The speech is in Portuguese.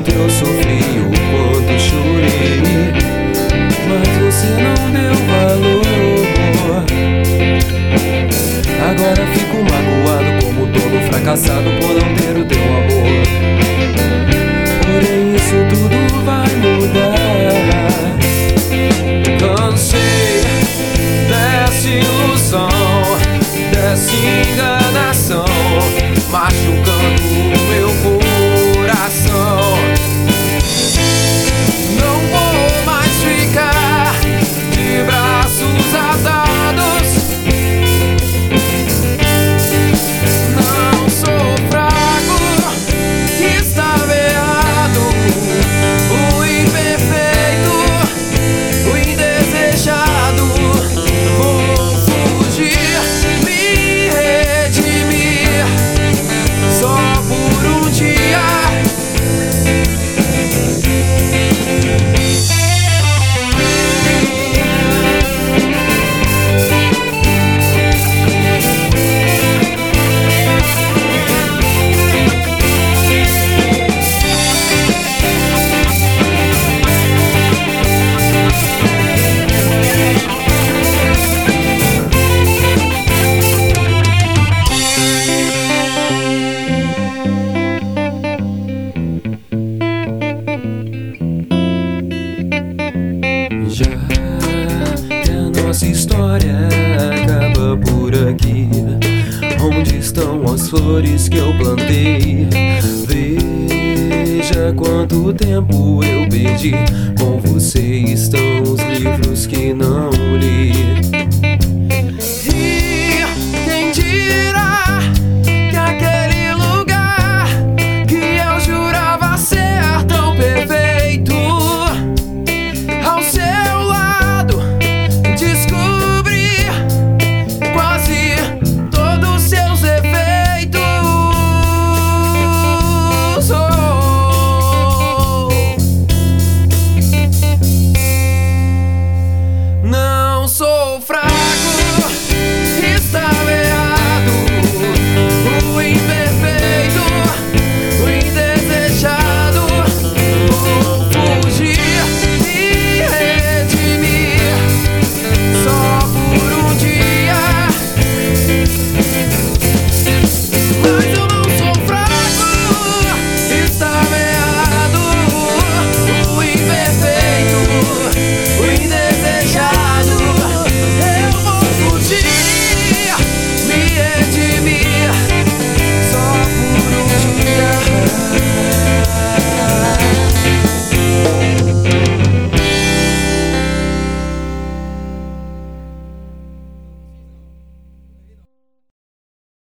quanto eu sofri, o quanto chorei, mas você não deu valor. Agora fico magoado como todo fracassado por não ter o teu amor. Porém isso tudo vai mudar. Cansei dessa ilusão, dessa enganação, machucando o meu coração. Não vou mais ficar de braços atados. Não sou fraco, estava errado. O imperfeito, o indesejado. Vou fugir, me redimir, só por um dia. Já que a nossa história acaba por aqui, onde estão as flores que eu plantei? Veja quanto tempo eu perdi, com você estão os livros que não li.